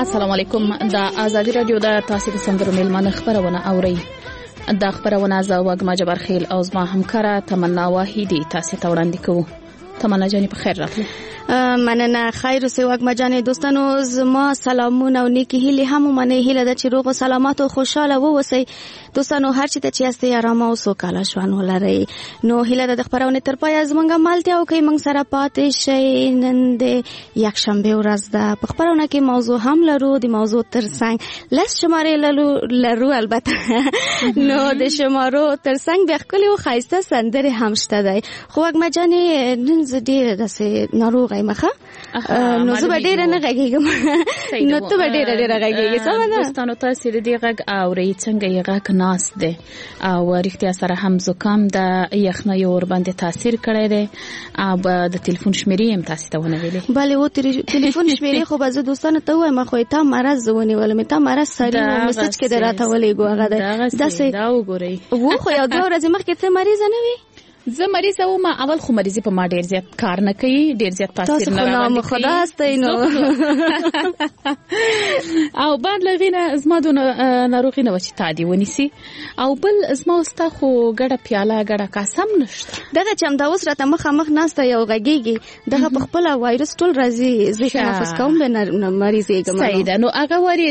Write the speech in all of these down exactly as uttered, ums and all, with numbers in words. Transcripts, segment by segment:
السلام علیکم. د آزادي رادیو د تاسو د سندرو میلمانه خبرونه اوري. د خبرونه زه وګما جبر خیل او زما همکاره تمنا واحدی تاسو ته وړاندې کوم. تمنا جانې په خیر راغلی. مننه. خیر اوسې وګما جانې. دوستانو زما سلامونه او نیکی هیلې هم مننه. هیله ده چې روغ او سلامت او خوشاله ووسئ. دوستانو هر چی ته چې یاستئ آرام او سوکاله ژوند ولرئ. نو هیله ده د خبرونه تر پایه زمونږ مالتیا او کوي موږ سره پاتې شئ. نن د یکشنبه ورځ ده. په خبرونه کې موضوع هم لرو. د موضوع ترڅنګ لس شمارې لرو لرو البته. نو د شمارو ترڅنګ بیا ښکلي او ښایسته سندرې هم شته دی. خو وګما جانې نن زه ډېره داسې ناروغه یم ښه. نو زه به ډېره نه غږېږم. نو ته به ډېره ډېره غږېږې. سمه ده. دوستانو تاسې د دې غږ اورئ څنګه یې غږ ناست دی او رښتیا سره هم زکام د یخنۍ ورباندې تاثیر کړی دی. او د تلیفون شمیرې هم تاسو ته ونه ویلې. بله و تلیفون شمیرې خو به زه دوستانو ته وایم. خو تا مرض ونیولم. تا مرض سړي و مسج کې راته ولېږو هغه دی. داسې دا وګورئ. و خو یو دوه ورځې مخکې ته مریضه نه وې؟ زه مریضه وم. اول خو مریضي په ما ډیر زیات کار نه کوي. ډیر زیات تاثیر نه راوړي. تاسو خو خدا استئ نو. او بعد لغینه زما د ناروغي نه وچ تادي ونیسي. او بل زما واست خو ګډه پیاله ګډه قسم نشته. دغه چې هم دا اوس راته مخه مخ ناسته یو غږیږي. دغه په خپل وایرس ټول راځي. زه تنفس کوم به مریضېږم. صحیح ده. نو هغه وری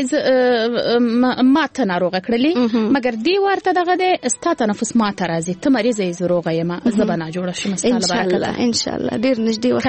ما ته ناروغه کړلې. مګر دی ورته دغه د استا تنفس ما ته راځي. ته مریضه یې زروغه یم. زبنا جوړه شم ستاله برکت. ان شاء الله ډیر نږدې وخت.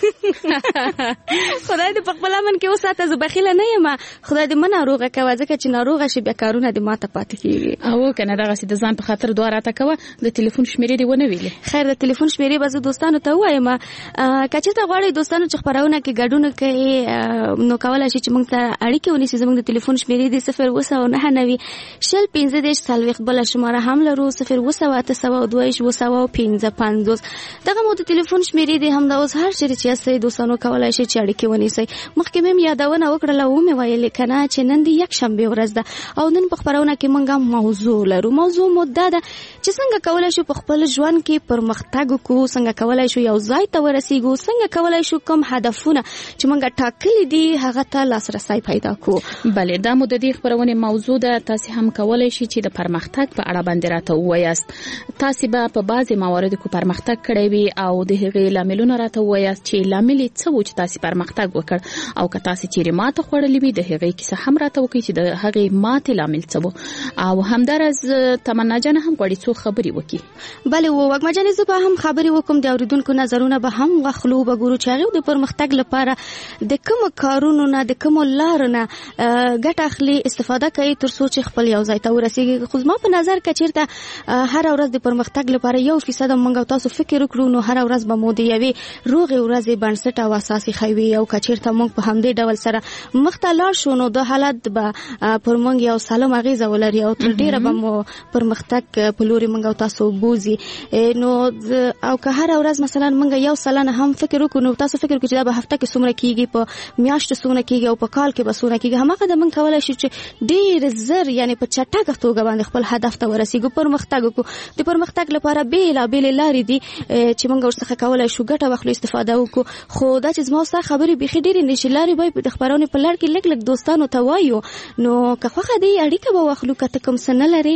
خدای دې په خپل من کې وساته. زه بخیله نه یم. خدای دې منه روغه کوي ځکه چې ناروغه شي بیا کارونه دې ماته پاتې کیږي. او کنه دغه سي د ځان په خاطر دوه راته کوه. د تلیفون شمیرې دې ونه ویلې. خیر د تلیفون شمیرې به زه دوستانو ته وایم. کچې ته غواړي دوستانو چې خبرونه کې ګډون کوي نو کولای شي چې موږ ته اړیکه ونیسي. زموږ د تلیفون شمیرې دې صفر اووه سوه نهه نوي شل پنځه دېرش څلوېښت. بله شماره هم لرو صفر اووه سوه اته سوه دوه ویشت اووه سوه پنځه پنځوس. دغه مو د تلیفون شمیرې دې هم د اوس هر چیرې چې یاستئ دوستانو کولای شي چې اړیکې ونیسئ. مخکې مې یادونه وکړله او مې ویلې که نه چې نن د یکشنبې ورځ ده او نن په خپرونه کې موږ موضوع لرو. موضوع مو دا ده چې څنګه کولای شو په خپل ژوند کې پرمختګ وکړو. څنګه کولای شو یو ځای ته ورسېږو. څنګه کولای شو کوم هدفونه چې موږ ټاکلي دي هغه ته لاسرسی پیدا کړو. بله دا مو د دې خپرونې موضوع ده. تاسې هم کولای شي چې د پرمختګ په اړه باندې راته ووایاست. تاسې به په بعضې مواردو کې پرمختګ کړی وي او د هغې لاملونه راته ووایاست چې لامل یې څه و چې تاسې پرمختګ وکړ. او که تاسې چیرې ماته خوړلې وي د هغې کیسه هم راته وکړئ چې د هغې ماتې لامل څه و. او همداراز تمنا جانه هم غواړي څو خبرې وکړي. بله وګما جانې زه به هم خبرې وکړم. د اورېدونکو نظرونه به هم واخلو. به ګورو چې هغې د پرمختګ لپاره د کومو کارونو نه د کومو لارو نه ګټه اخلي استفاده کوي تر څو چې خپل یو ځای ته ورسېږي. خو زما په نظر که چېرته هره ورځ د پرمختګ لپاره یو فیصد موږ او تاسو فکر وکړو نو هر ورځ به مو د یوې روغې ورځې بنسټ او اساس ښوي. او که چېرته موږ په همدې ډول سره مخ ته لاړ شو نو د حالت به پر موږ یو سالم اغېزه ولري او تر ډېره به مو پرمختګ په لوري موږ او تاسو بوځي. نو او که هر ورځ مثلا موږ یو سلنه هم فکر وکړو نو تاسو فکر وکړئ چې دا به هفته کې څومره کېږي، په میاشتو څومره کېږي او په کال کې به څومره کېږي. هماغه د موږ کولی شو چې ډېر زر یعنې په چټکه توګه باندې خپل هدف ته ورسېږو، پرمختګ وکړو. د پرمختګ لپاره بېلابېلې لارې دي چې موږ ورڅخه کولی شو ګټه واخلو، استفاده وکړو. خو دا چې زما ستا خبرې بیخي ډېرې نه شي لارې به د خپرونې په لړ کې لږ لږ دوستانو ته وایو. نو که خوښه دی اړیکه به واخلو، که ته کوم څه نه لرې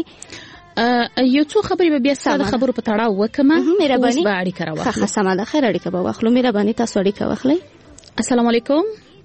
یو څو خبرې به بیا ستا د خبرو په تړاو وکړم. مهرباني به اړیکه راواخلو. ښه سمه ده، خیر اړیکه به واخلو. مهرباني تاسو اړیکه واخلئ. السلام علیکم.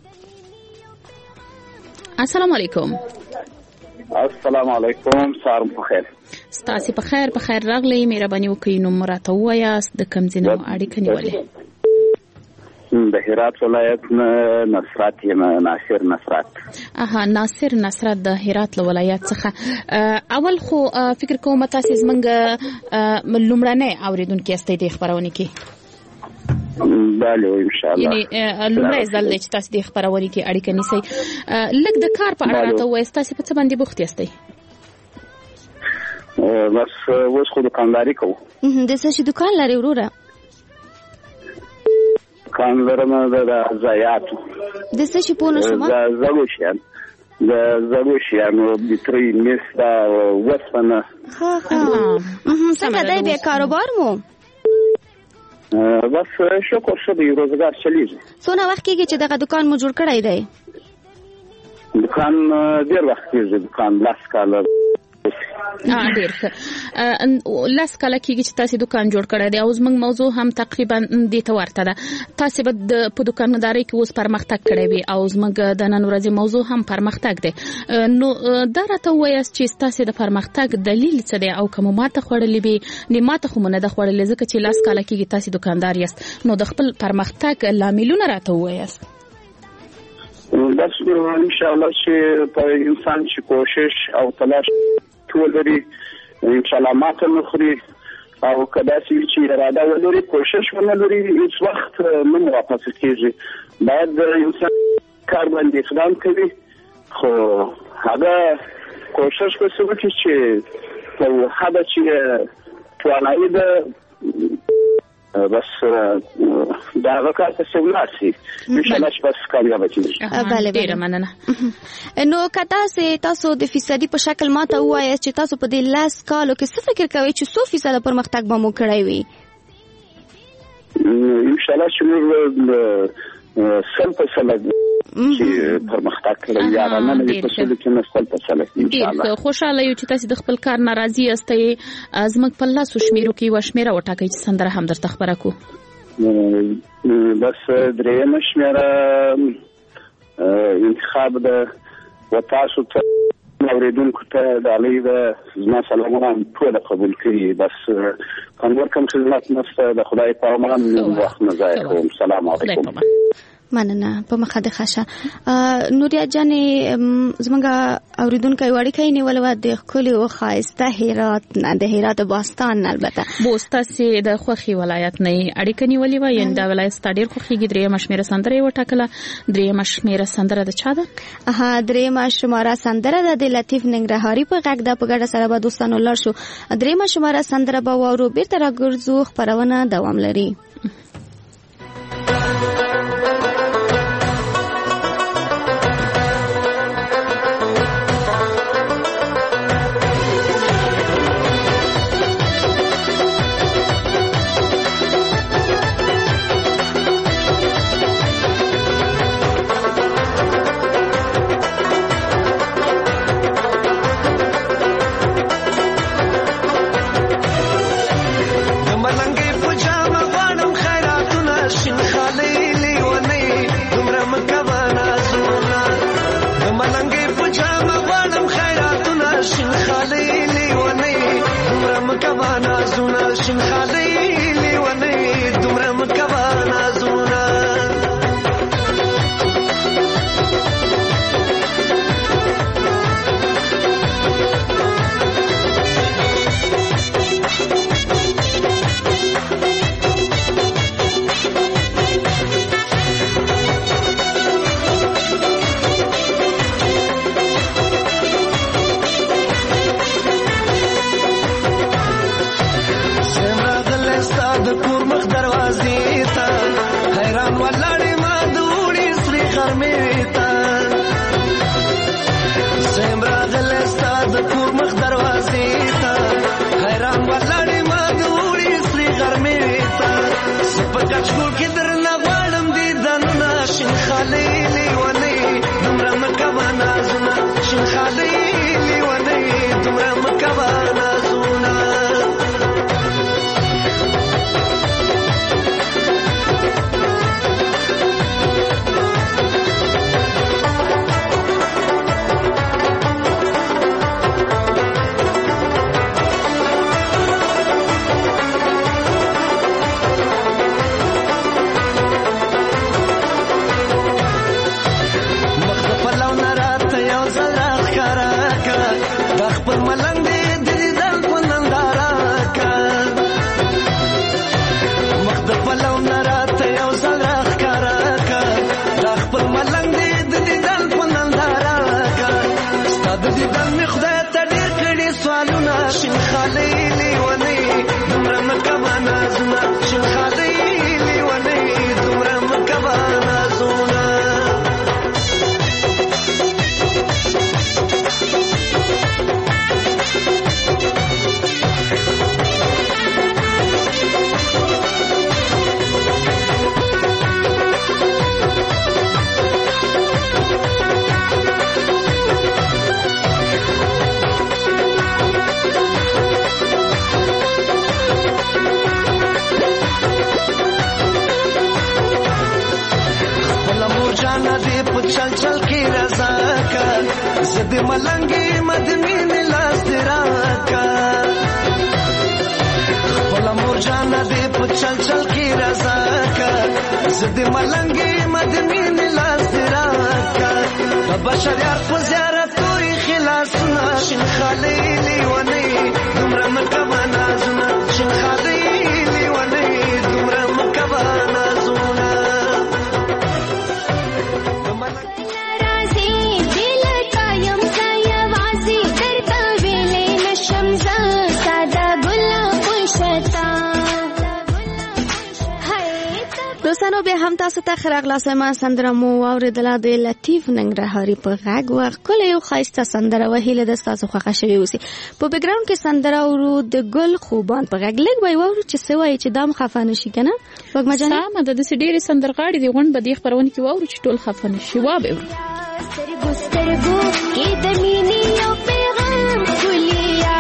السلام علیکم. السلام علیکم. سهار په خیر. ستاسو په خیر په خیر راغلی. مهرباني وکړئ نو مراته وایاست د کوم ځای نه اړیکه نیولې. د هرات ولایت نصرت یم، ناصر نصرت. اها ناصر نصرت د هرات ولایت څخه. اول خو فکر کوم تاسو زمونږ لومړنۍ اوریدونکو یاستئ د خبرونه کې. بله ان شاء الله. یعنی لومړی ځل چې تاسو د خبرونه کې اړیکه نیسئ. لږ د کار په اړه راته وایاست، تاسو په څه باندې بوخت یاستئ؟ بس اوس خو دکانداري کوو. د څه شي دکان لرئ وروره؟ دکان لرم د ضایعاتو. د څه شي پوه نه شوم؟ د زړو شیانو د زړو شیانو بیټرۍ، مس دا وسپنه. ښه ښه. څنګه دی بیا کاروبار مو؟ بس شکر ښه دی، روزګار چلیږي. څونه وخت کېږي چې دغه دکان مو جوړ کړی دی؟ دکان ډیر وخت کېږي، دکان لاس کاله ا ډیر ښه لاس کاله کېږي چې تاسو دکان جوړ کړی دی، او زموږ موضوع هم تقریبا دې ته ورته ده. تاسو به په دکاندارۍ کې اوس پرمختګ کړی وي او زموږ د نن ورځې موضوع هم پرمختګ دی. نو دا راته وایاست چې تاسو د پرمختګ دلیل څه دی او کوم ماته خوړلې به نه ماته خو نه د خوړلې ځکه چې لاس کاله کېږي تاسو دکاندار یاست، نو د خپل پرمختګ لاملونه راته وایاست. بس ان شاء الله چې په انسان چې کوشش او تلاش ولري ان شاء الله ماته نخري، او کدا چې اراده ولري کوشش ولري هیڅ وخت نه واپس کیږي. باید انسان کار باندې اقدام کوي، خو هغه کوشش وکړي چې په هغه چې توانایي ده بس دا وکړه چې ولاسي ان شاء الله چې بس کامیاب کیږي. بله ډیره مننه. نو کدا سه تاسو د فیصدي په شکل ماته وایي چې تاسو په دې لاس کالو کې څه فکر کوئ چې څو فیصد پرمختګ به مو کړی وي؟ ان شاء الله چې موږ سل په سل چې پرمختګ کړی یا نه نه په څه کې مسل په سل ان شاء الله. خوشاله یو چې تاسو د خپل کار ناراضي یاستئ، زموږ په لاس شمیرو کې وشمیره وټاکئ چې سندره هم درته خبره کو. بس درېمه شمیره انتخاب ده و تاسو ته اوریدونکو ته د علی د زما سلامونه ټول قبول کړي. بس کوم کوم خدمت نشته، د خدای په امان وخت نه ضایع کوم. سلام علیکم. مننه. په مخه د خاصه نوریا جانې زمونږ اوریدونکو وړکې نیول و د خپل او خاصه هرات نه د هرات باستان البته بوستا سي د خوخي ولایت نه اړیکې نیولې و یند ولایت ستډیر خوخيږي. درې مشمیر سندره وټاکله. درې مشمیر سندره د چا ده؟ ها درې مشماره سندره د لطیف ننګرهاري په غږ د پګړه سره به دوستانو لار شو. درې مشماره سندره به وورو بیرته راګرځو. خبرونه دوام لري. Semra چل چل کې رضا کا زد ملنګي مدني لاس دراکا خپل مور جان دې په چل چل کې رضا کا زد ملنګي مدني لاس دراکا بشر یار په زیارت وي خلاص ناشن خلیلی ونی دومره مکبا نازونه شن خلیلی ونی دومره مکبا نازونه دوستانو به هم تاسو ته خیر اغلاس ما سندره مو اوریدله د لطیف ننګرهاري په غږ و ښکلې او ښایسته سندره و هیله ده ستاسو خوښه شوې اوسي. په بیکګراوند کې سندره اورو د ګل خوبان په غږ لږ به واورو چې څه وایي چې دا هم خفه نه شي که نه وږمه جانې سمه ده داسې ډېرې سندرغاړې دي غونډ به دې خپرونې کې واورو چې ټول خفه نه شي وابه ورو سترګو سترګو کې د مینې یو پیغام ګلیا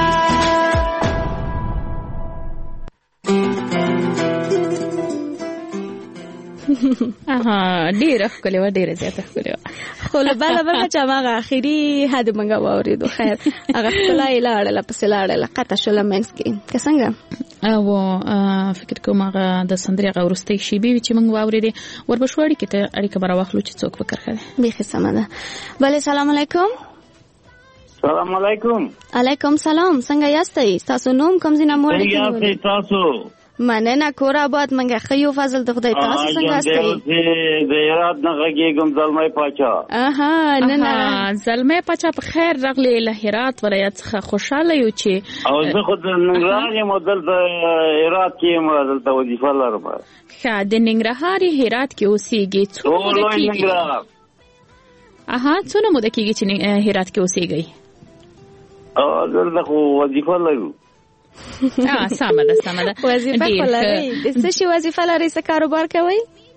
اها ډیره ښکلې وه ډیره زیاته ښکلې وه خو له بله برخه چې هماغه اخري حد موږ واورېدو خیر هغه ښکلا یې لاړله پسې لاړله قطع شوله منځ کې که څنګه او فکر کوم هغه د سندرې هغه وروستۍ شیبې وي چې موږ واورېدې وربشو اړیکې ته اړیکه به راواخلو چې څوک به کرښه دی بیخي سمه ده بلې سلام علیکم سلام علیکم علیکم سلام څنګه یاستئ ستاسو نوم کوم ځای نه مو څنګه یاستئ تاسو مننه کور آباد منګه خیو فضل د خدای تاسو څنګه یاستئ د هرات نه غږیږم زلمی پاچا اها نه نه زلمی پاچا په خیر راغلی له هرات ولایت څخه خوشاله یو چې او زه خو د ننګرهار یم دلته هرات کې یم دلته وظیفه لرم ښه د ننګرهار هرات کې اوسېږي څومره موده کېږي اها څومره موده کېږي چې هرات کې اوسېږئ او دلته خو وظیفه لرو اه سمه ده سمه ده وظیفه خو لرئ د څه شي وظیفه لرئ څه کاروبار کوئ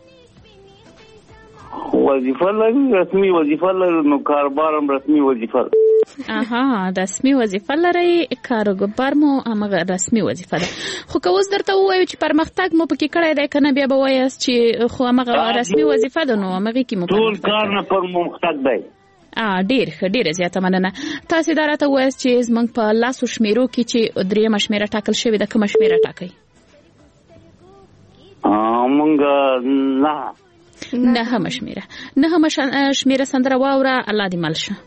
وظیفه لرو رسمي وظیفه لرو نو کاروبار هم رسمي وظیفه اها رسمي وظیفه لرئ کاروبار مو همغه رسمي وظیفه ده خو که اوس درته ووایو چې پرمختګ مو پکې کړی دی که نه بیا به وایاست چې خو همغه رسمي وظیفه ده نو همغې کې مو ټول کار نه پرمختګ دی ا ډیر ښه ډیره زیاته مننه تاسو دا راته وایاست چې زمونږ په لاسو شمیرو کې چې درېیمه شمیره ټاکل شوې ده کومه شمیره ټاکئ مونږ نه نهمه شمیره نهمه شمیره سندره واوره الله دې مل شه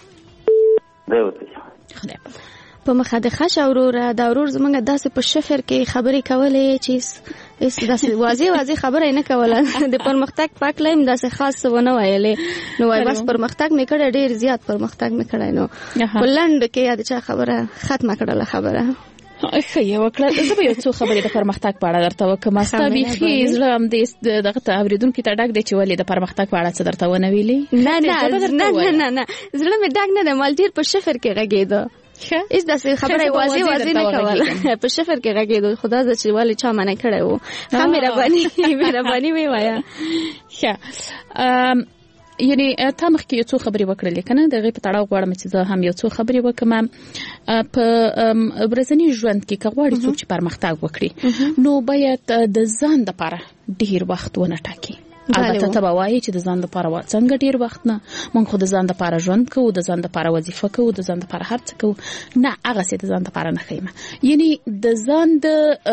خدای په مخه د خش اوروره دا ورور زمونږ داسې په شفر کې خبرې کولې چې اس داسې واضح واضح خبره نه کوله د پرمختګ په اړه هم داسې خاص ونه ویلې نو وای بس پرمختګ مې کړی ډیر زیات پرمختګ مې کړی نو ولند کې یاد چا خبره ختمه کړله خبره ښه یې وکړه زه به یو څو خبرې د پرمختګ په اړه درته وکړم ستا بیخي زړه هم دغه ته اورېدونکي ته ډک دی چې ولې د پرمختګ په اړه څه درته ونه ویلې نه نه نه نه زړه مې ډک نه دی مال ډېر په شفر کې غږېده اس داسې خبره واضح واضح نه کوله په شفر کې غږېدو خدا ز چې ولې چا منع کړی و ښه مهرباني مهرباني مې وایه ښه یعنی تا مخکې یو څو خبرې وکړلې که نه د هغې په تړاو غواړم چې زه هم یو څو خبرې وکړم په ورځني ژوند کې که غواړي څوک چې پرمختګ وکړي نو باید د ځان دپاره ډېر وخت ونه ټاکي البته ته به وایي چې د ځان دپاره څنګه ډېر وخت نه موږ خو د ځان دپاره ژوند کوو د ځان دپاره وظیفه کوو د ځان دپاره هر څه کوو نه هغسې د ځان دپاره نه ښیمه یعنی د ځان د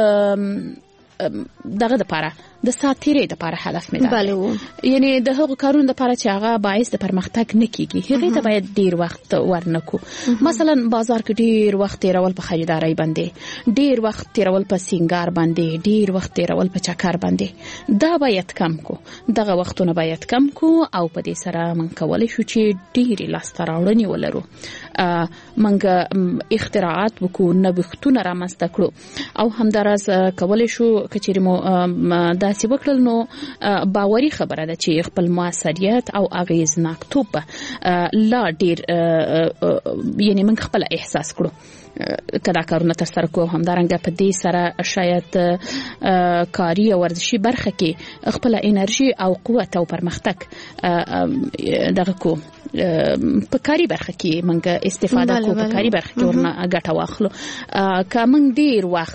دغه دپاره د ساتیرې دپاره هدف مې دا یعنی د هغو کارونو دپاره چې هغه باعث د پرمختګ نه کیږي هغې ته باید ډیر وخت ورنکو مثلا بازار کې ډیر وخت تیرول په خریدارۍ باندې ډیر وخت تیرول په سینګار باندې ډیر وخت تیرول په چکر باندې دا باید کم کو دغه وختونه باید کم کو او په دې سره من کولی شو چې ډیرې لاسته راوړنې ولرو منګ اختراعات وکړو نوښتونه رامنځته کړو او همداراز کولی شو که چیرې مو داسې وکړل نو باوري خبره ده چې خپل موثریت او اغیزناکتوب لا ډیر یعنی موږ خپل احساس کړو کدا کارونه تر سره کوو همدارنګه په دې سره شاید کاری او ورزشي برخه کې خپل انرژي او قوت او پرمختګ دغه کو په کاری برخه کې موږ استفاده کوو په کاری برخه کې ورنه ګټه واخلو که موږ ډیر وخت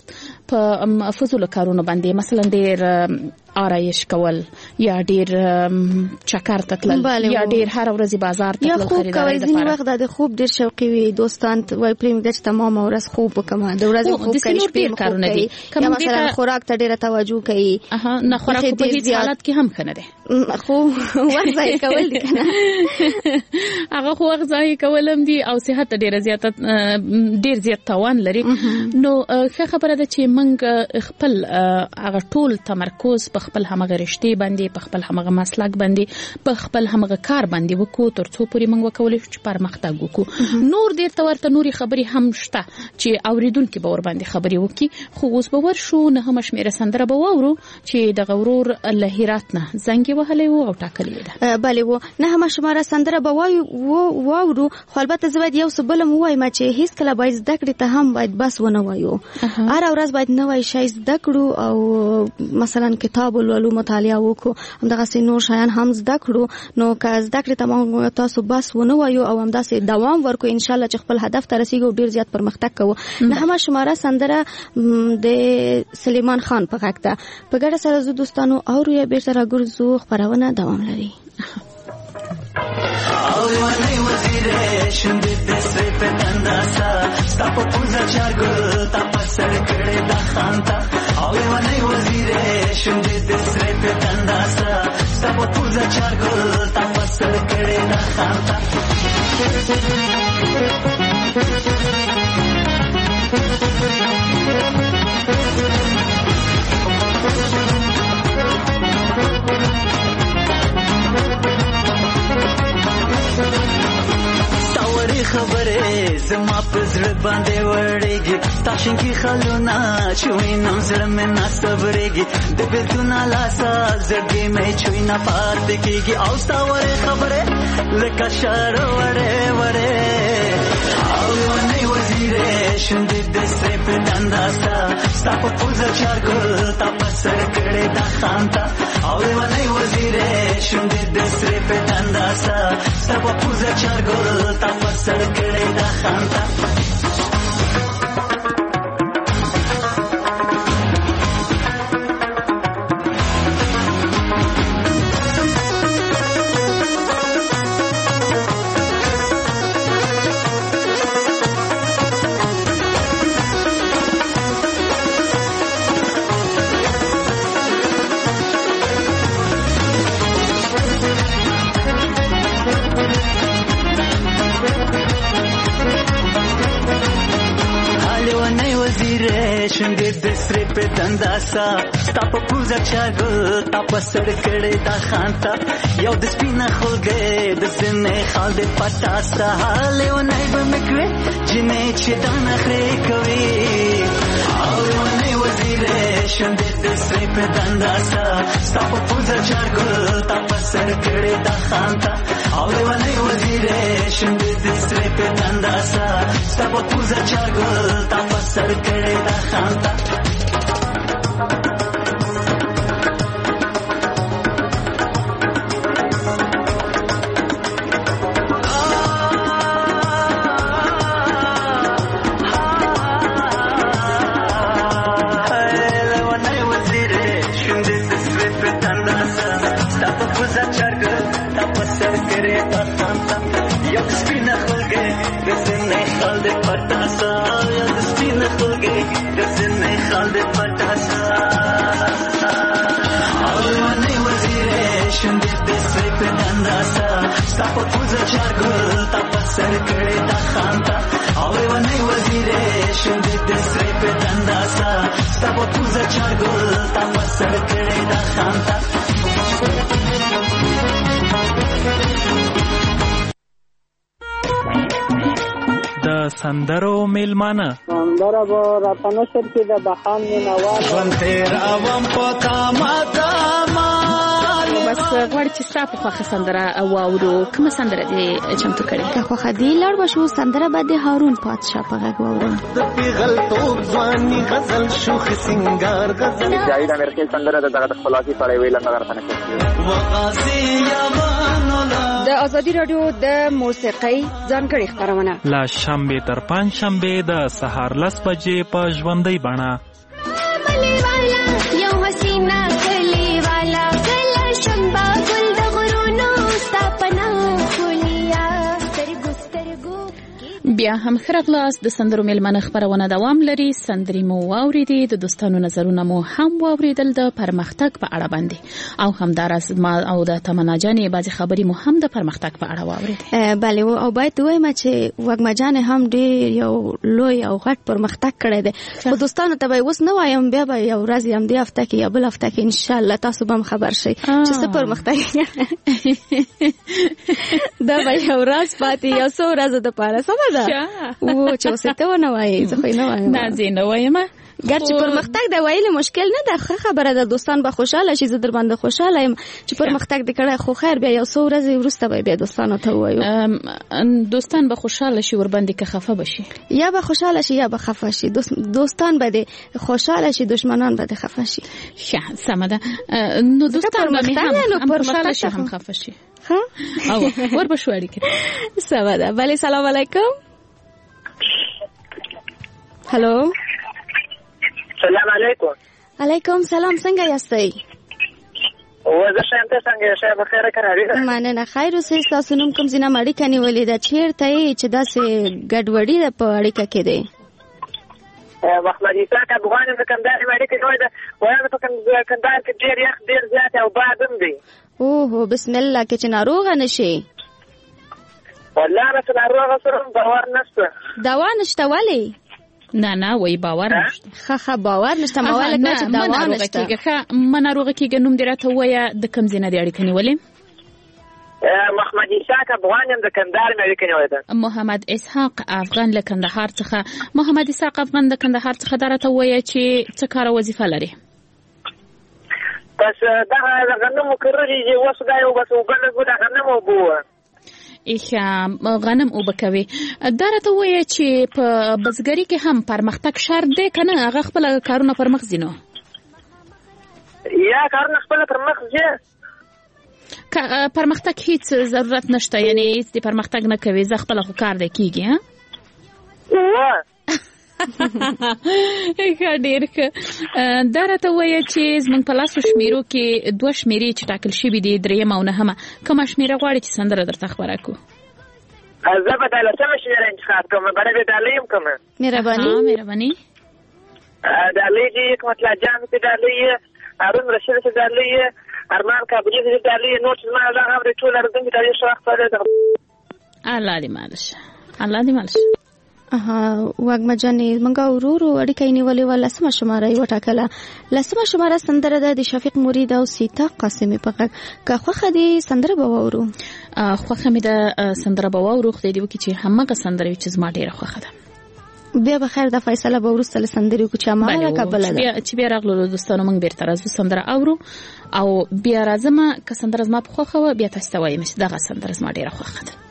په فضول کارونو باندې مثلا ډیر آرایش کول یا ډیر چکر تتلل یا ډیر هر ورځ بازار تتلل خریداري د لپاره وخت د خوب ډیر شوقي وي دوستان وای پریم د تمام ورځ خوب وکما د ورځ خوب کوي شپې کارونه دي یا مثلا خوراک ته ډیره توجه کوي نه خوراک په هیڅ حالت کې هم کنه دي خو ورځي کول دي کنه هغه خو ورځي کولم دي او صحت ډیره زیات ډیر زیات توان لري نو ښه خبره ده چې موږ خپل هغه ټول تمرکز په خپل همغه رشتې باندې په خپل همغه مسلک باندې په خپل همغه کار باندې وکړو ترڅو پورې موږ وکولای شو چې پرمختګ وکړو نور ډیر تورته نوري خبرې هم شته چې اوریدونکو به ور باندې خبرې وکړي خو اوس به ور شو نه هم شمیره سندره به وورو چې د غورور له هرات نه زنګ وهلې وو او ټاکلې ده بله وو نه هم شمیره سندره به وایو وورو خو البته زه باید یو څه بل مو وایم چې هیڅ کله باید زده کړې ته هم باید بس ونه وایو هر ورځ باید نوی شی زده کړو او مثلا کتاب ولولو مطالعه وکړو همدغه سي نور شیان هم زده کړو نو که زده کړې تمام تاسو بس ونه وایو او همداسې دوام ورکو ان شاء الله چې خپل هدف ته رسیږو ډیر زیات پرمختګ کوو نه هم شماره سندره د سلیمان خان په غږ ده په ګډه سره زو دوستانو او یا بیرته راګرځو خبرونه دوام لري Aulwane wazire shunde desre pe tandasa sta po puza chargo ta pasar kade da khanta Aulwane wazire shunde desre pe tandasa sta po puza chargo ta pasar kade da khanta خبره زما پزړه باندې وړيږي تاسو کې خلونه چوي نو زړه مې نه صبرېږي د بيتونه لاسه زړګي مې چوي نه پات کېږي او ستاوره خبره لکه شار وړه وړه او نه وزیره شوندې د سره په دنداسا ستاسو پوزا چارګل تاسو سره کړه د خانتا او نه وزیره شوندې د سره په دنداسا ستاسو پوزا چارګل تاسو سره کړه د خانتا شندې د سره په دنداسا ستاپ پوزا چاګل تاپ سره کړه دا خانتا یو د سپینه خلګې د سنې خال د پټاسا حاله ونای به مکوي جنې چې دا نخري کوي او ونای وزیره شندې د سره په دنداسا ستاپ پوزا چاګل تاپ سره کړه دا خانتا او ونای وزیره شندې د سره په دنداسا ستاپ پوزا چاګل تاپ سره کړه دا خانتا Stop a puza chargul, tap a sarkade da khanta. Awe wane wazire, shunde desre pe dandasa. Stop a puza chargul, tap a sarkade da khanta. د سندرو میلمانه سندره به راته نشر کې د بخان مینوال ژوند تیروم په کاما کاما بس غواړي چې ستا په خوښه سندره واورو. کومه سندره دې چمتو کړې؟ که خوښه دې لاړ به شو سندره به د هارون پادشاه په غږ واورم. د پیغلتوب ځواني غزل شوخ سنگار غزل جاوید امریکای سندره د دغه خلاصي پړې ویل نه غرتنه کوي. وقاسي یمانولا د ازادي رادیو د موسیقۍ ځانګړي خبرونه لا شنبه تر پنځ شنبه د سهار لس بجې په ژوندۍ بڼه ملي والا یو حسینا کلی والا کله شنبا ګل د غرونو ستا پنا خولیا سترګو سترګو بیا هم خرغلاس د سندرو ملمنه خبرونه دوام لري. سندري مو واوریدي، د دوستانو نظرونه مو هم واوریدل د پرمختګ په اړه باندې، او هم دراز ما او د تمنا جانې بعضی خبري مو هم د پرمختګ په اړه واوریدي. بله او باید وایم چې وګما جان هم ډېر یو لوی او غټ پرمختګ کړی دی، خو دوستانو ته به اوس نه وایم، بیا به یو ورځ یم دی هفته کې یا بل هفته کې ان شاء الله تاسو به خبر شئ چې څه پرمختګ دا به یو ورځ پاتې یو څو ورځې د پاره سمه ده و چې اوس ته ونه وایي زه خو نه وایم نه زه نه وایم ګرچې پرمختګ د ویل مشکل نه ده، خبره ده دوستان به خوشاله شي، زه در باندې خوشاله یم چې پرمختګ دې کړی، خو خیر بیا یو څو ورځې وروسته به بیا دوستانو ته ووایو. دوستان به خوشاله شي ورباندې که خفه بشي، یا به خوشاله شي یا به خفه شي، دوستان به دې خوشاله شي دشمنان به دې خفه شي. ښه سمه ده، نو دوستان به هم خوشاله شي هم خفه شي. ها او ور به شو اړیکه سمه ده. بله سلام علیکم. هلو سلام علیکم. علیکم سلام، څنګه یاستئ؟ وزه ښه یم، ته څنګه یې؟ ښه په خیره که راویده؟ مننه، خیر اوسئ. ستاسو نوم کوم ځای نه اړیکه نیولې ده؟ چېرته یې چې داسې ګډوډي ده په اړیکه کې دی؟ محمد اسحاق افغان یم، د کندهار یم اړیکه نیولې ده. وایم په کندهار کې ډېر یخ ډېر زیات او باد هم دی. اوهو بسم الله، که چې ناروغه نه شي؟ والله راته ناروغه سره باور نشته. دوا نشته؟ ولې؟ نه نه وای باور نشته. ښه ښه باور نشته، ما ویل چې دوا نشته. ښه ما ناروغه کېږه، نوم دې راته ووایه، د کوم ځای نه دې اړیکه نیولې؟ محمد اسحاق افغان یم، د کندهار مې اړیکه نیولې ده. محمد اسحاق افغان له کندهار څخه. محمد اسحاق افغان د کندهار څخه دا راته ووایه چې څه کاره وظیفه لري؟ بس دغه د غنمو کرلي چې اوس دا یو بس اوبه لږ د غنمو اوبه وه. ایښه غنم اوبه کوي. دا راته ووایه چې په بزګري کې هم پرمختګ شرط دی که نه؟ هغه خپله کارونه پر مخ ځي نو یا کارونه خپله پر مخ ځي؟ پرمختګ هیڅ ضرورت نشته، یعنی هیڅ دې پرمختګ نه کوي، زه خپله خو کار دی کېږي. ښه ډېر ښه. دا راته ووایه چې زموږ په لاسو شمیرو کې دوه شمیرې چې ټاکل شوي دي، درېیمه او نهمه، کومه شمیره غواړې چې سندره درته خپره کړو؟ زه به دا لسمه شمیره انتخاب کوم، بله بې ډالۍ هم کوم. مهرباني مهرباني. ډالۍ دي حکمت الله جان چې ډالۍ یې، هارون رشید چې ډالۍ یې، ارمان کابلي چې ډالۍ یې، نور چې زما دغه هم ټول اردن کې ډالۍ ښه وخت پرې ده. الله دې ماله شه، الله دې ماله شه. اها واګما جانې موږ ورورو اړیکه نیولې و، لسمه شماره یې وټاکله. لسمه شماره سندره ده د شفیق مرید او سیتا قاسمي په غږ. که خوښه دې سندره به واورو؟ خوښه مې ده سندره به واورو، خدای دې وکړي چې همغه سندره وي چې زما ډېره خوښه ده. بیا به خیر د فیصله به وروسته له سندرې وکړو چې هماغه ده که بله ده؟ چې بیا راغلو دوستانو موږ بېرته راځو، سندره اورو او بیا راځمه. که سندره زما په خوښه وه بیا تاسو ته وایم چې دغه سندره زما ډېره خوښه ده.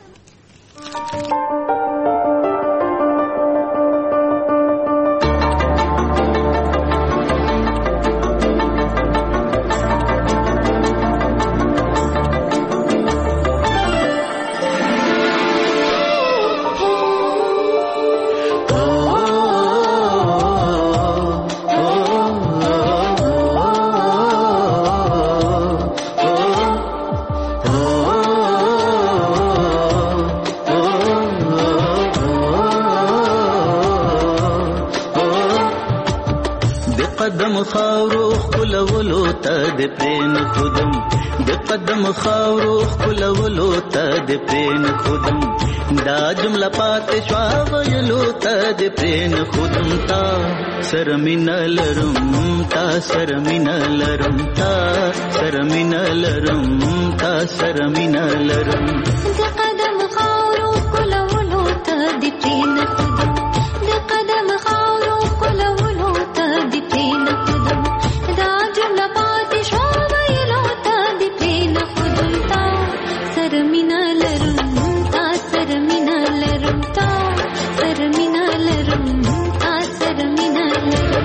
قدم خاورو خلولو ته د پرین خودم، د قدم خاورو خلولو ته د پرین خودم، دا جمله پاتې شوا ویلو ته د پرین خودم، تا سره مینه لرم، تا سره مینه لرم، تا سره مینه لرم، تا سره مینه لرم. د قدم خاورو خلولو ته د پرین خودم، د قدم خاورو خلولو ته د پرین خودم، دا جمله پاتې شوا ویلو ته د پرین خودم، تا سره مینه لرم، تا سره مینه لرم، تا سره مینه لرم، تا سره مینه لرم.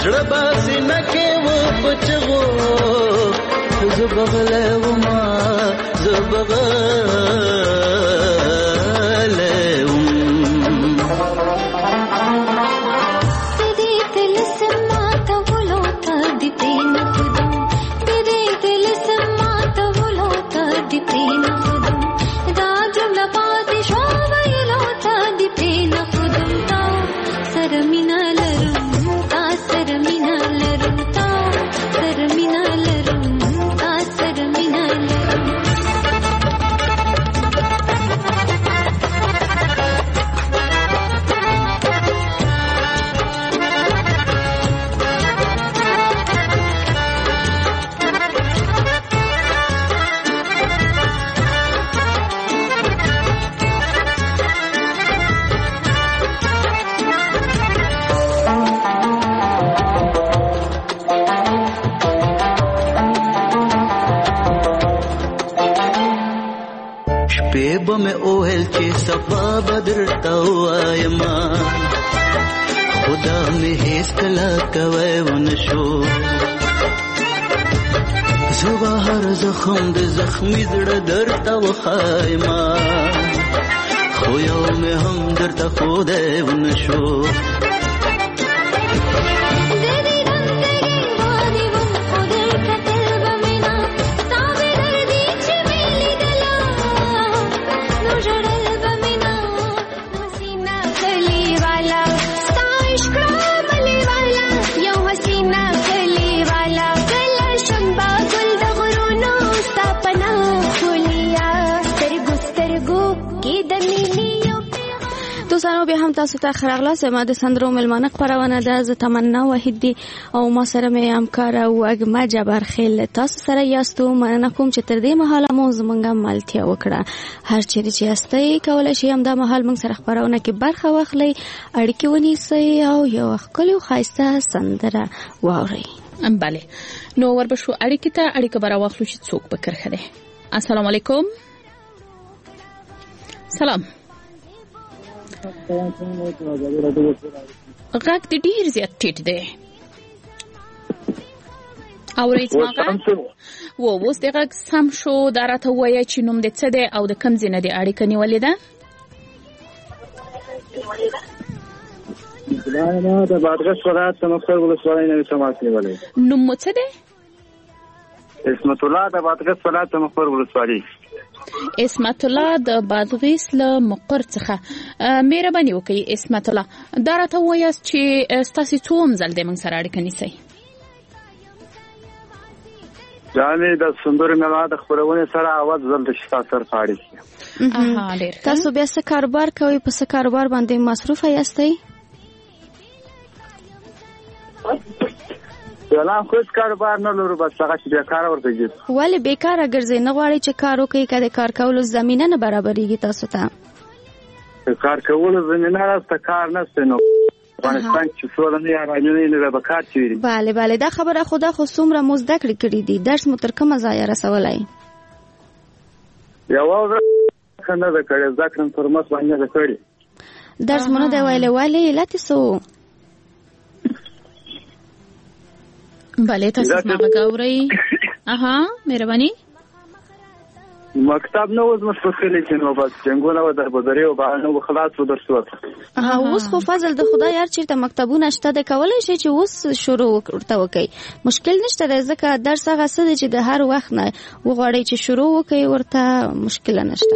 زړه باسي نکې و پچغو زبغله وما زبغله तेरे दिल से माता बुलाता दिते न खुदा तेरे दिल से माता बुलाता दिते न खुदा दाजुम लपाते शोभय लोता दिते न खुदा ता सरमिना लरुम ता सरमिना लरुम ता सरमिना लरुम ता सरमिना लरुम شپې به مې اوهل چې صفا بدرته وایم خدا مې هیڅ کله کوی ونشو زه به هر زخم د زخمي زړه درته وښایم خو یو مې هم درته ښودی ونشو دوستانو بیا هم تاسو ته خراغلاس ما د سندرو ملمانه خبرونه ده ز تمنا وحیدی او ما سره مې همکار او اګما جبر خیل تاسو سره یاستو مننه کوم چې تر دې مهاله مو زمونږه ملتیا وکړه هر چیرې چې یاستئ کولای شئ هم دا مهال موږ سره خبرونه کې برخه واخلئ اړیکې ونیسئ او یو ښکلې او ښایسته سندره واورئ. بله نو وربشو اړیکې ته اړیکه به راواخلو چې څوک به کرښه دی. السلام علیکم. سلام. غږ دې ډېر زیات ټیټ دی. اورئ څنګه؟ و اوس دې غږ سم شو. دا راته ووایه چې نوم دې څه دی او د کوم ځای نه دې اړیکه نیولې ده؟ د بادغیس ولایت د مقر ولسوالۍ نه سماس نیولې. نوم مو څه دی؟ اسمت الله د بادغیس ولایت د مقر ولسوالۍ. اسمت الله د بادغیس له مقر څخه. مهرباني وکړئ اسمت الله دا راته ووایاست چې ستاسې څوم ځل دی موږ سره اړیکه نیسئ؟ جانې د سندرې مېله د خپرونې سره اواز زل د شتا سر فاړي. تاسو بیا څه کاروبار کوئ؟ په څه کاروبار باندې مصروفه یاستئ؟ یلا خو کاروبار نه لرو بس هغه چې بیکاره ورته. ولې بیکاره ګرځئ؟ نه غواړئ چې کار وکړئ که د کار کولو زمینه نه برابرېږي تاسو ته؟ د کار کولو زمینه راسته کار نشته نو افغانستان چې سوله نه ارامي نه به کار چوي. بله بله دا خبره خدا خو څومره مو زده کړې کړي دي درس مو تر کومه ځایه رسولی؟ یوه ورځ نه ده کړې زده کړم پر مخ باندې ده کړې درس مو نه دی ویلی. ولې علت یې څه و؟ بله تاسو زما غږ اورئ؟ اها مهرباني. مکتب نه اوس مش په کلی کې نو بس جنګونه و در بدرې او بهر نو خلاص و درس وته. اوس خو فضل د خدای هر چیرته مکتبونه شته د کولای شي چې اوس شروع ورته وکړي. مشکل نشته دی ځکه درس هغه څه دی چې د هر وخت نه وغواړئ چې شروع وکړي ورته مشکل نشته.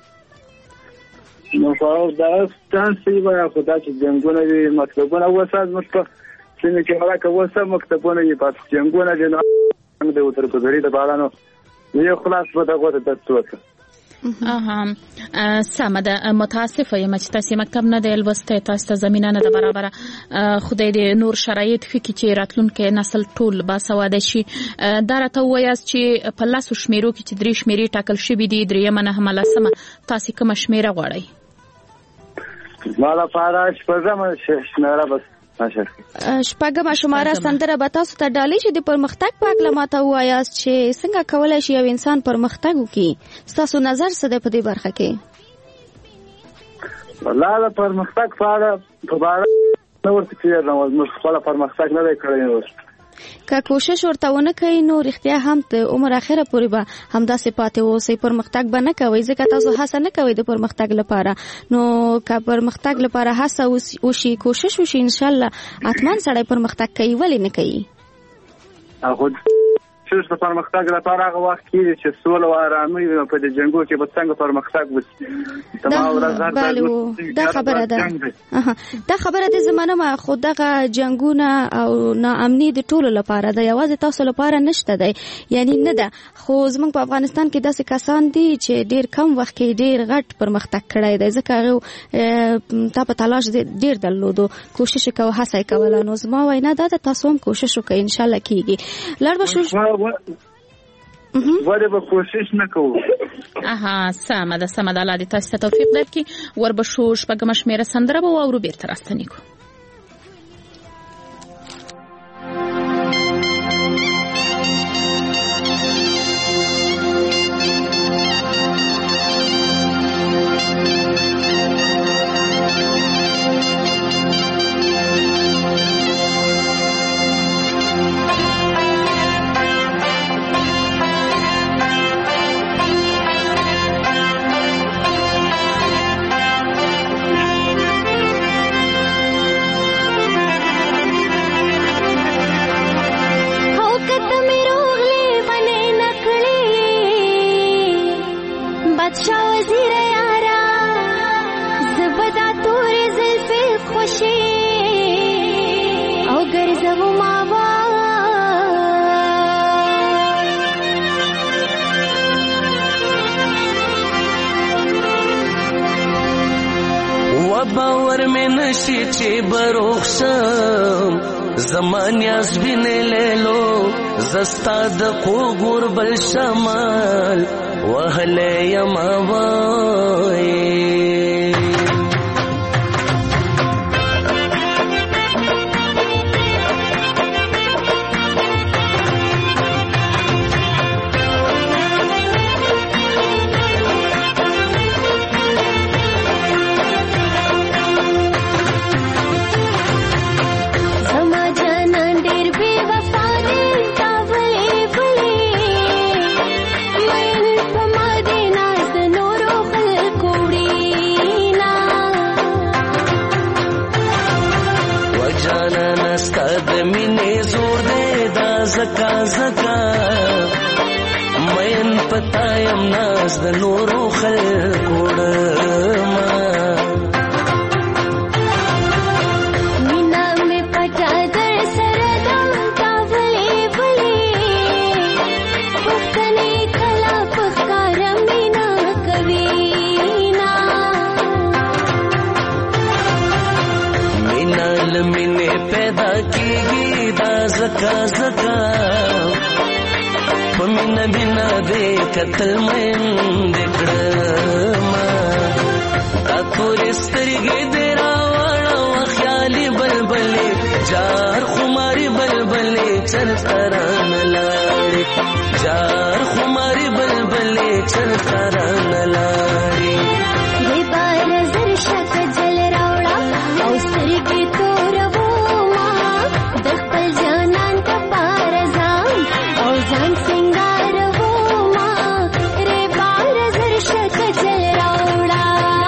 نو خو دا ستاسو به خدای چې جنګونه وي مکتبونه وساز مش په څنګه چې هغه کوسه مکتبونه یې پات جنګونه دي نو د وتر بدرې د بالانو یو خلاص په دغه د تاسو. اها سمه ده. متاسفه یم چې تاسو مکتب نه دی لوسته تاسو ته زمينه نه ده برابره. خدای دې نور شرایط فکر چې راتلونکي نسل ټول باسواده شي. دا راته وایاست چې په لاسو شمیرو کې چې درې شمیرې ټاکل شوې دي درېیمه نه هم لسمه تاسو کوم شمیره غواړئ؟ مالا فارش په زموږ شمیره بس شپږمه شماره سندره به تاسو ته ډالۍ چې د پرمختګ په اړه ماته ووایاست چې څنګه کولی شي یو انسان پرمختګ وکړي. ستاسو نظر څه دی په دې برخه کې؟ والله د پرمختګ په اړه په اړه نو ورته کړی نو موږ خپل پرمختګ نه کړی نو که کوشش ورته ونه کوي نو رښتیا هم د عمر اخره پورې به همداسې پاتې اوسئ، پرمختګ به نه کوئ ځکه تاسو هڅه نه کوئ د پرمختګ لپاره. نو که پرمختګ لپاره هڅه وشي، کوشش وشي، انشاءالله حتما سړی پرمختګ کوي. ولې نه کوي؟ هغه چې د پرمختګ لپاره هغه وخت کې چې سوله او آرامي په دې جنگو کې به څنګه پرمختګ وشي. دا خبره ده دا خبره ده زمانه ما خود دغه جنگونه او ناامني د ټولو لپاره ده، یوازې تاسو لپاره نشته دی، یعنی نه ده. خو زمونږ په افغانستان کې داسې کسان دي چې ډیر کم وخت کې ډیر غټ پرمختګ کړی دی، ځکه هغه تا په تلاش ډیر درلودو، کوشش یې کوه، هڅه یې کوله. نو زما وینا دا ده تاسو هم کوشش وکړئ، انشاءالله کیږي. لړ به وړه به کوشش نه کوو. اها سمه ده سمه ده. الله دې تاسو ته توفیق درکړي. وربشو شپږم شمیره سندره به واورو بیرته راستنې کو. باور میں نشی چی بروخشم زمان یاز بینه لیلو زستا دقو گربل شمال وحلی یماوائی زکا زکا مین پتایم ناز د نورو خلقوڑما مینا میں پٹا در سردم تاولی بلی پکنے کلا پکار مینا کوینا مینا لمنے پیدا کی گی دا زکا زکا پمینا بنا دے قتل من دکڑما تا توری سترگی دیرا وانا و خیالی بلبلی جار خماری بلبلی چل تران لاری جار خماری بلبلی چل تران لاری دی بار زر شک جل روڑا او سترگی تور ووما دخل جانان تا پارزان او زان سنگار ووما رے بار زر شک جل روڑا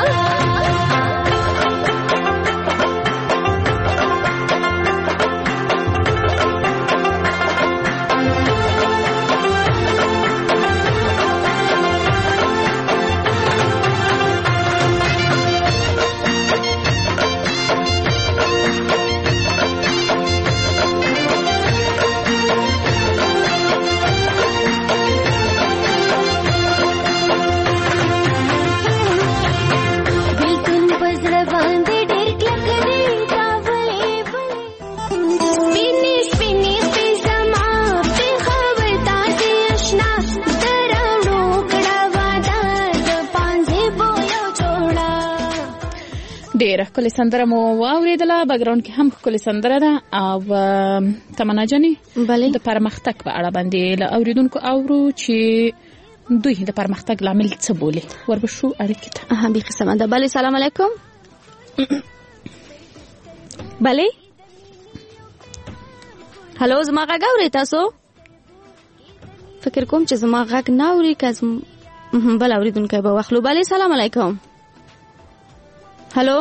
ډیره ښکلې سندره مو واورېدله. بیکګراوند کې هم ښکلې سندره ده. او تمنا جانې د پرمختګ په اړه باندې له اوریدونکو اورو چې دوی د پرمختګ لامل څه بولي. وربشو اړیکې ته ها بیخي سمه ده. بله سلام علیکم. بله هلو زما غږ اورئ تاسو فکر کوم چې زما غږ نه اوري که بل اوریدونکی به واخلو. بله سلام علیکم. هلو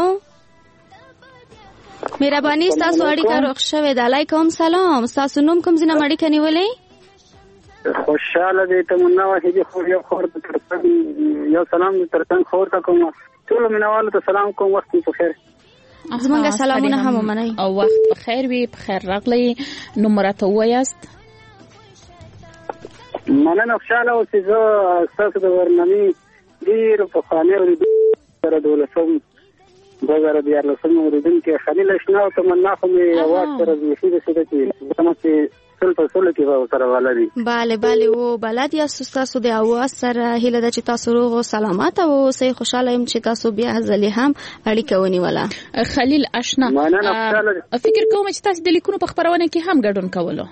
مهرباني ستاسو اړیکه روغ شوې ده. علیکم سلام. ستاسو نوم کوم ځای نه اړیکه نیولې؟ خوشاله دې تمنا واحدي خور یو خور د ترڅنګ یو سلام د ترڅنګ خور ته کوم ټول مینوالو ته سلام کوم. وخت په خیر. زمونږ سلامونه هم ومنئ او وخت په خیر وي. په خیر راغلی. نو مرته وایاست مننه. خوشاله اوسئ. زه ستاسو د برنامې ډېر پخوانی اورېدونکی سره دولسم دوه زره دیارلسم اورېدونکی خلیل اشنا او تمنا خو مې اواز سره بیخي رسېده چې زما چې سل په سلو کې به ورسره والا دي. بله بله و بلد یاستو. ستاسو د اواز سره هیله ده چې تاسو روغ او سلامت اوسئ. خوشحاله یم چې تاسو بیا ځلې هم اړیکه ونیوله. خلیل اشنا فکر کوم چې تاسو د لیکونو په خپرونه کې هم ګډون کولو؟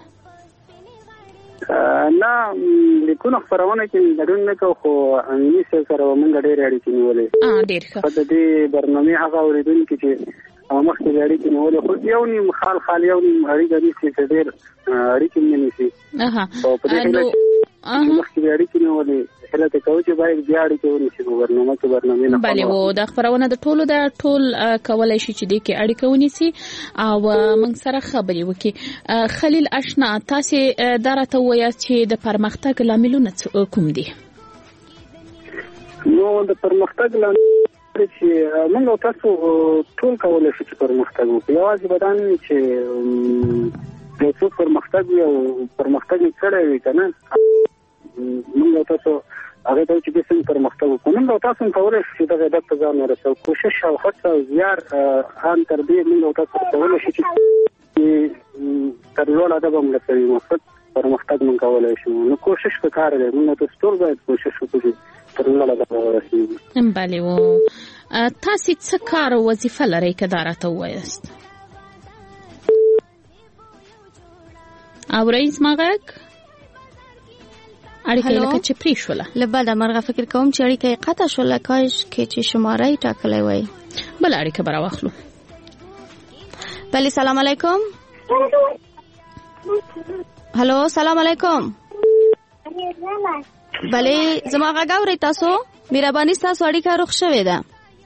نه لیکونو خپرونه کې ګډون نه کوو خو امني صاحب سره موږ ډېرې اړیکې نیولې. ډېر ښه. په دې برنامې هغه اورېدونکي چې مخکې اړیکې نیولې خو یو نیم خال خال یو نیم اړیکه نیسي چې ډېر اړیکې نه نیسي. او په دې هیله چې مخکې اړیکې نیولې هیله ته کوو چې باید بیا اړیکې ونیسي په برنامه کې برنامې نه. بله و دا خپرونه د ټولو ده ټول کولی شي چې دې کې اړیکه ونیسي او موږ سره خبرې وکړي. خلیل اشنا تاسې دا راته ووایاست چې د پرمختګ لاملونه کوم دي؟ نو د پرمختګ لامل چې موږ تاسو ټول کولی شو چې پرمختګ وکړو. یوازې به دا نه چې یو څوک پرمختګ وي او پرمختګ یې کړی وي که نه موږ تاسو هغې ته چې څنګه پرمختګ وکړو. موږ تاسو هم کولی شو چې دغه هدف ته ځان ورسوو. کوشش او هڅه او زیار ان تر دې موږ تاسو کولی شو چې تر لوړ هدف هم رسوي. مقصد پرمختګ موږ کولی شو. نو کوشش پکار دی. موږ تاسو ټول باید کوشش وکړو تر لوړ هدف ورسېږو. بله و تاسې څه کار او وظیفه لرئ که دا راته ووایاست؟ اورئ زما غږ؟ اړیکه یې لکه چې پرې شوله. له بده مرغه فکر کوم چې اړیکه یې قطع شوله. کاش کې چې شماره یې ټاکلی وای. بله اړیکه به راواخلو. بله سلام علیکم. هلو سلام علیکم. بله زما غږ اورئ تاسو؟ مهرباني ستاسو اړیکه روغ شوې ده.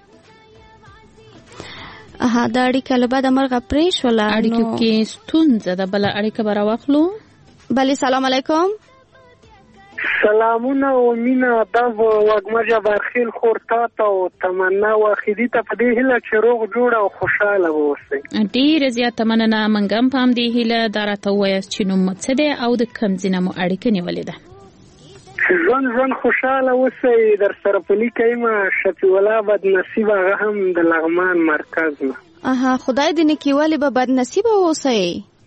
اها دا اړیکه له بده مرغه پرې شوله. اړیکو کې ستونزه ده. بله اړیکه به راواخلو. بله سلام علیکم. سلامونه او مینه ادب وږمه جبارخیل خور تا ته او تمنا واخدي ته په دې هیله چې روغ جوړ او خوشاله اوسئ. ډېره زیاته مننه. موږ هم په همدې هیله دا راته ووایاست چې نوم مو څه دی او د کوم ځای نه مو اړیکه نیولې ده؟ ژوند ژوند خوشاله اوسئ. در سره په لیکه یمه شفیع الله بدنصیب هغه هم د لغمان مرکز نه. اها خدای دې نیکي ولې به بدنصیبه اوسئ؟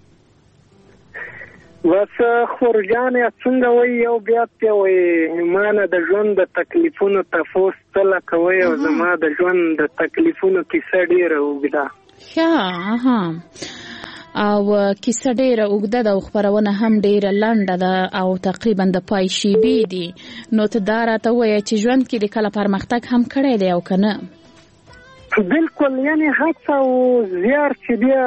بس خورجانې څنګه وایي یو بیا ته وایي ما نه د ژوند د تکلیفونو تفوس تله کوئ او زما د ژوند د تکلیفونو کیسه ډېره اوږده. ښه او کیسه ډېره اوږده ده او خپرونه هم ډېره لنډه ده او تقریبا د پای شیبې دي. نو ته دا راته ووایه چې ژوند کې د کله پرمختګ هم کړی دی او که نه؟ بالکل یعنې هڅه او زیار چې بیا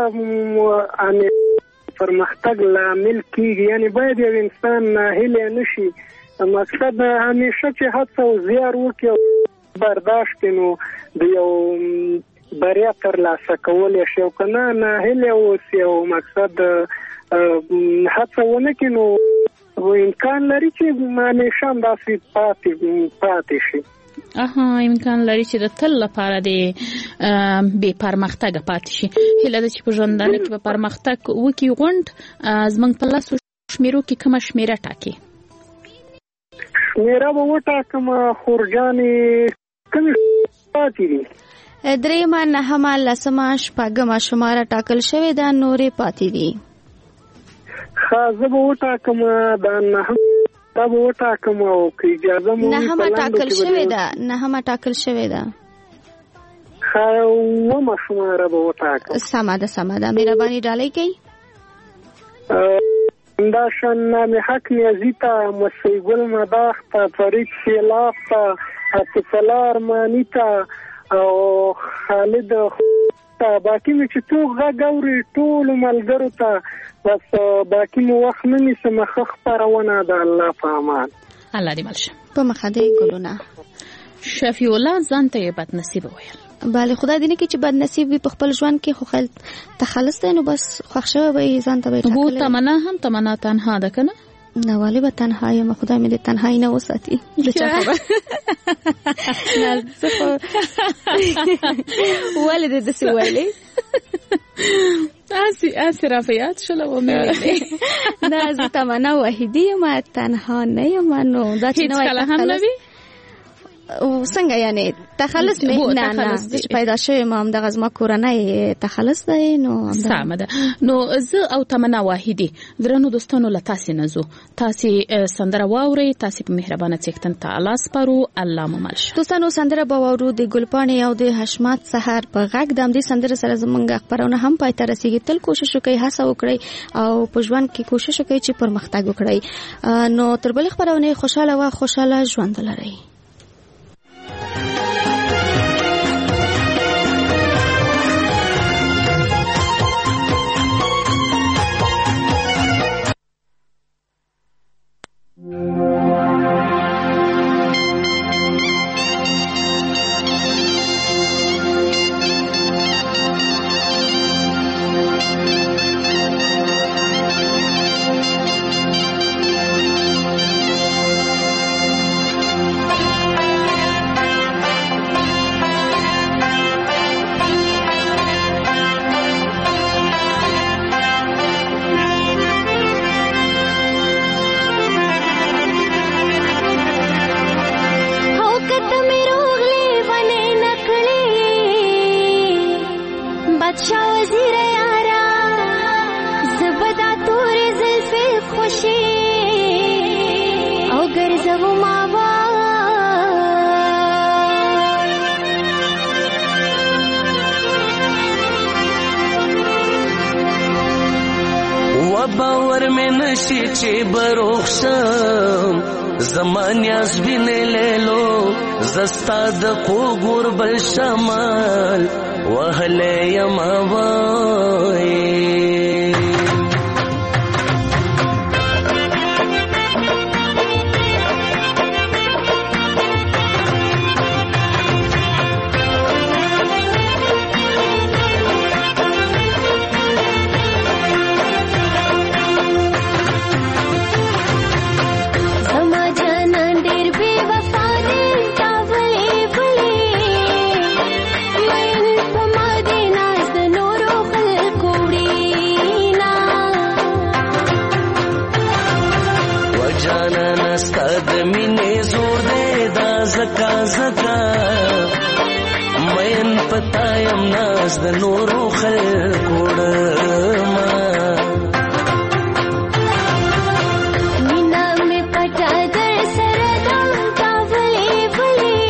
پرمختګ لامل کیږي. یعنی باید یو انسان ناهیلی نشي. مقصد همیشه چې هڅه او زیار وکړي او برداشت کړي نو د یو بریا ترلاسه کولی شي او که نه ناهیلی اوسي او مقصد هڅه ونه کړي نو امکان لري چې همیشه همداسې پاتې پاتې شي. اها امکان لري چې د تل لپاره د بې پرمختګه پاتې شي. هیله ده چې په ژوندانه کې به پرمختګ وکړي. غونډ زموږ په لاسو شمیرو کې کومه شمیره ټاکي؟ شمیره به وټاکم خورجانې کومې پاتې دي؟ درېیمه نهمه لسمه شپږمه شماره ټاکل شوې ده. نورې پاتې دي. ښه زه به وټاکم دا نهم دا به وټاکم او که اجازه مو نهمه ټاکل شوې ده. نهمه ټاکل شوې ده. ښه اوومه شماره به وټاکم. سمه ده سمه ده. مهرباني ډالۍ کوئ. دا شان نام حق نیازی ته مسی ګل مداخ ته فرید سیلاف ته عطف الله ارمانی ته او خالد نشته باقي مې چې څوک غږ اوري ټولو ملګرو ته بس باقي مو وخت نه نیسم ښه خپرونه د الله په امان الله دې مل شه په مخه دې ګلونه شفیع الله ځان ته بد نصیب ویل بله خدای دې نه کړي چې بد نصیب وي په خپل ژوند کې خو خل تخلص دی نو بس خوښ شوی به یې ځان ته به یې هو تمنا هم تمنا تنها ده که نه نه ولې به تنها یم خدای مې دې تنهایي نه وساتي د چا خبره نه زه خو ولې دې داسې ویلې اسی اسی رافیات شله و مې نه زه تمنا وحیدي یم تنها نه یم نو دا چې نوی هیڅ کله هم نه وي څنګه یعنی تخلص مې نه نه چې پیدا شوی ما هم دغه زما کورنۍ تخلص دی نو سمه ده نو زه او تمنا واحدي درنو دوستانو له تاسې نه زو تاسې سندره واورئ تاسې په مهربانه څښتن تعالی سپارو الله مو مل شه دوستانو سندره به واورو د ګلپاڼې او د حشمت سحر په غږ د همدې سندره سره زموږ خپرونه هم پای ته رسیږي تل کوشش وکړئ هڅه وکړئ او په ژوند کې کوشش وکړئ چې پرمختګ وکړئ نو تر بلې خپرونې خوشاله او خوشاله ژوند ولرئ باور میں نشی چی بروخشم زمان یاز بینه لیلو زستا دقو گربل شمال وحلی یماوائی زکا زکا مین پتایم ناز د نورو خلکو ډما مینا می پټا در سره دم تاولې ولې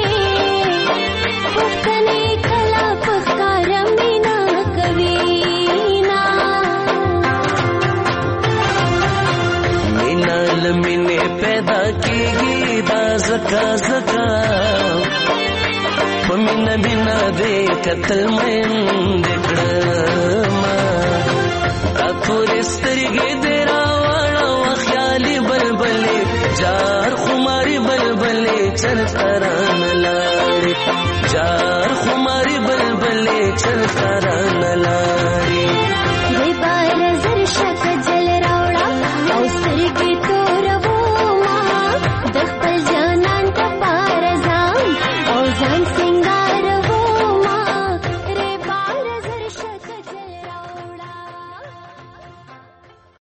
وکني کلا پخار مینا کوي نا مینا لمنه پیدا کیږي دا زکا زکا پمینا بینا دے قتل مین دکڑما اکور استرگی دیرا وانا وخیالی بلبلی جار خماری بلبلی چل تران لاری جار خماری بلبلی چل تران